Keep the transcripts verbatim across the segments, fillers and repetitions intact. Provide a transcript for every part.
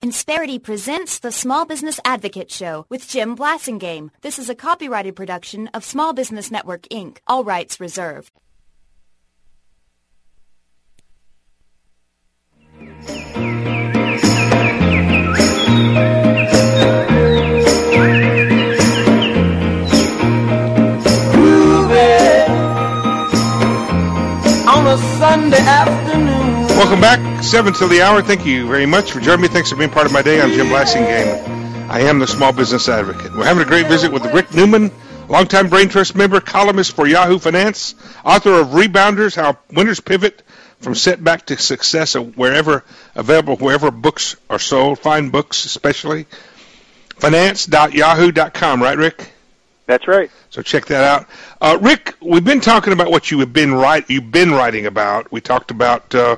Insperity presents the Small Business Advocate Show with Jim Blasingame. This is a copyrighted production of Small Business Network, Incorporated. All rights reserved. On a Sunday afternoon. Welcome back, seven till the hour. Thank you very much for joining me. Thanks for being part of my day. I'm Jim Blasingame. I am the Small Business Advocate. We're having a great visit with Rick Newman, longtime Brain Trust member, columnist for Yahoo Finance, author of Rebounders, How Winners Pivot from Setback to Success, wherever available, wherever books are sold, fine books especially. finance dot yahoo dot com, right, Rick? That's right. So check that out. Uh, Rick, we've been talking about what you have been write, you've been writing about. We talked about, uh,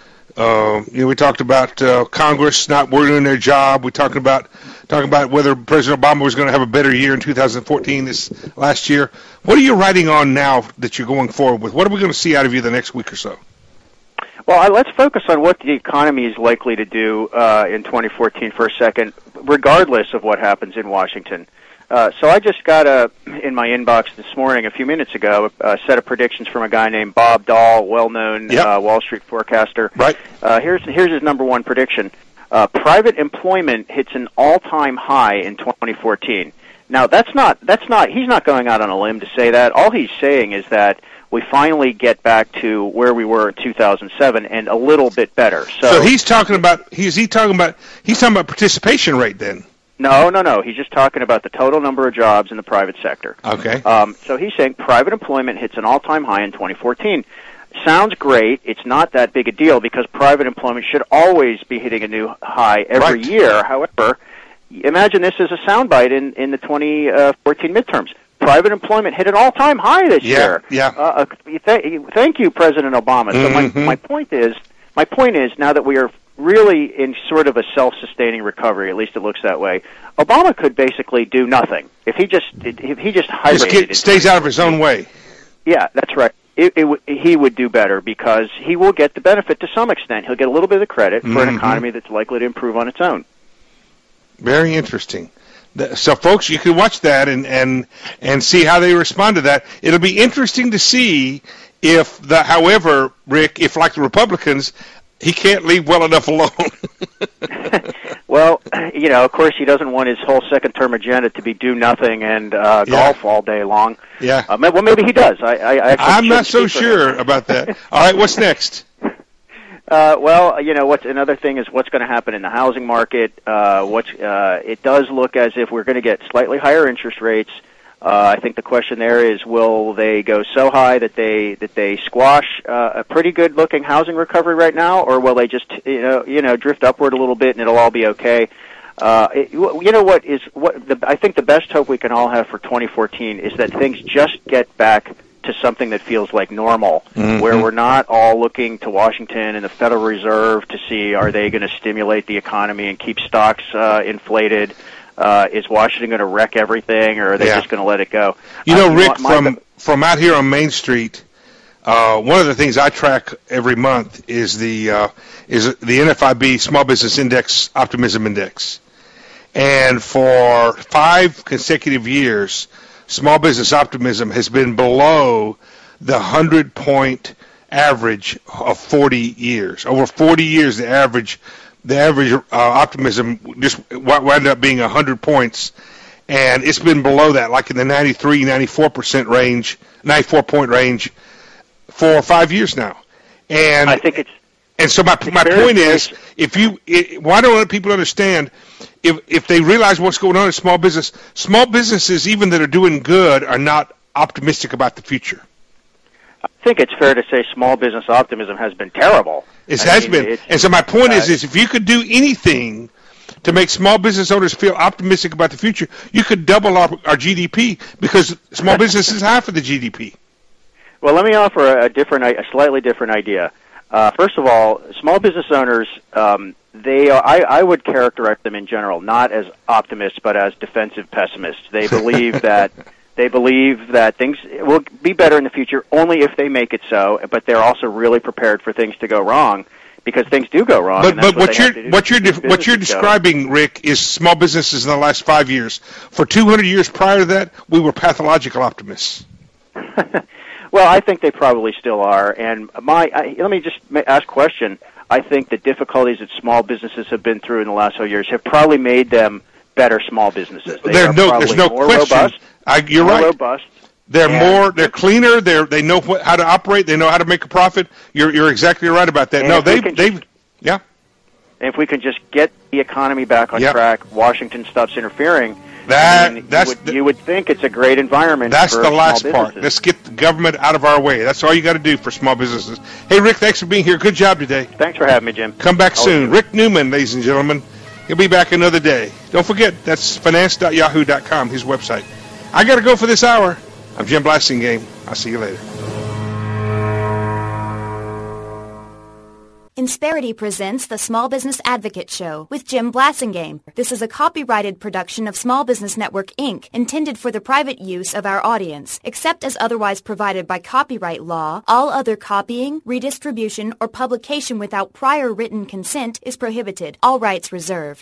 uh, you know, we talked about uh, Congress not doing their job. We talked about talking about whether President Obama was going to have a better year in two thousand fourteen this last year. What are you writing on now that you're going forward with? What are we going to see out of you the next week or so? Well, let's focus on what the economy is likely to do uh, in twenty fourteen for a second, regardless of what happens in Washington. Uh, so I just got a, in my inbox this morning, a few minutes ago, a set of predictions from a guy named Bob Dahl, well-known yep. uh, Wall Street forecaster. Right. Uh, here's here's his number one prediction. Uh, private employment hits an all-time high in twenty fourteen. Now, that's not that's not he's not going out on a limb to say that. All he's saying is that we finally get back to where we were in two thousand seven and a little bit better. So, so he's talking about he's he talking about he's talking about participation rate then. No, no, no. He's just talking about the total number of jobs in the private sector. Okay. Um, so he's saying private employment hits an all-time high in twenty fourteen. Sounds great. It's not that big a deal because private employment should always be hitting a new high every right. year. However, imagine this as a soundbite in, in the twenty fourteen midterms. Private employment hit an all-time high this yeah, year. Yeah. Uh, th- thank you, President Obama. So mm-hmm. my, my point is, my point is, now that we are really in sort of a self-sustaining recovery, at least it looks that way, Obama could basically do nothing if he just if he just hibernated. Just stays out of his own way. Yeah, that's right. It, it w- he would do better because he will get the benefit to some extent. He'll get a little bit of credit mm-hmm. for an economy that's likely to improve on its own. Very interesting. So, folks, you can watch that and, and and see how they respond to that. It'll be interesting to see if the, however, Rick, if like the Republicans, he can't leave well enough alone. Well, you know, of course, he doesn't want his whole second-term agenda to be do nothing and uh, yeah. golf all day long. Yeah. Uh, well, maybe he does. I, I, I actually I'm not so speak for sure him. about that. All right, what's next? Uh, well, you know, what's another thing is what's going to happen in the housing market. Uh, what's uh, it does look as if we're going to get slightly higher interest rates. Uh, I think the question there is, will they go so high that they that they squash uh, a pretty good-looking housing recovery right now, or will they just you know you know drift upward a little bit and it'll all be okay? Uh, it, you know what is what the, I think the best hope we can all have for twenty fourteen is that things just get back to something that feels like normal, mm-hmm. where we're not all looking to Washington and the Federal Reserve to see are they going to stimulate the economy and keep stocks uh, inflated. Uh, is Washington going to wreck everything, or are they yeah. just going to let it go? You know, uh, Rick, my, from from out here on Main Street, uh, one of the things I track every month is the uh, is the N F I B Small Business Index Optimism Index, and for five consecutive years, small business optimism has been below the hundred point average of forty years. Over forty years, the average. The average uh, optimism just wound up being one hundred points, and it's been below that, like in the ninety-three, ninety-four percent range, ninety-four point range, for five years now. And I think it's. And so my my point is, if you, it, why don't people understand? If if they realize what's going on in small business, small businesses even that are doing good are not optimistic about the future. I think it's fair to say small business optimism has been terrible. It I has mean, been. And so my point uh, is, is if you could do anything to make small business owners feel optimistic about the future, you could double our, our G D P because small business is half of the G D P. Well, let me offer a different, a slightly different idea. Uh, first of all, small business owners, um, they are, I, I would characterize them in general not as optimists but as defensive pessimists. They believe that They believe that things will be better in the future only if they make it so, but they're also really prepared for things to go wrong because things do go wrong. But and that's but what you're do what you're to what you're describing, Rick, is small businesses in the last five years. For two hundred years prior to that, we were pathological optimists. Well, I think they probably still are. And my, I, let me just ask a question. I think the difficulties that small businesses have been through in the last few years have probably made them better small businesses. They there, are no, probably there's no more question. robust. I, you're more right. robust. They're and more. They're cleaner. They they know what, how to operate. They know how to make a profit. You're you're exactly right about that. And no, they they they yeah. And if we can just get the economy back on yep. track, Washington stops interfering. That I mean, that's you would, the, you would think it's a great environment. That's for the last small part. Let's get the government out of our way. That's all you got to do for small businesses. Hey, Rick, thanks for being here. Good job today. Thanks for having me, Jim. Come back soon. Rick Newman, ladies and gentlemen. He'll be back another day. Don't forget, that's finance dot yahoo dot com, his website. I got to go for this hour. I'm Jim Blasingame. I'll see you later. Insperity presents the Small Business Advocate Show with Jim Blasingame. This is a copyrighted production of Small Business Network, Incorporated, intended for the private use of our audience. Except as otherwise provided by copyright law, all other copying, redistribution, or publication without prior written consent is prohibited. All rights reserved.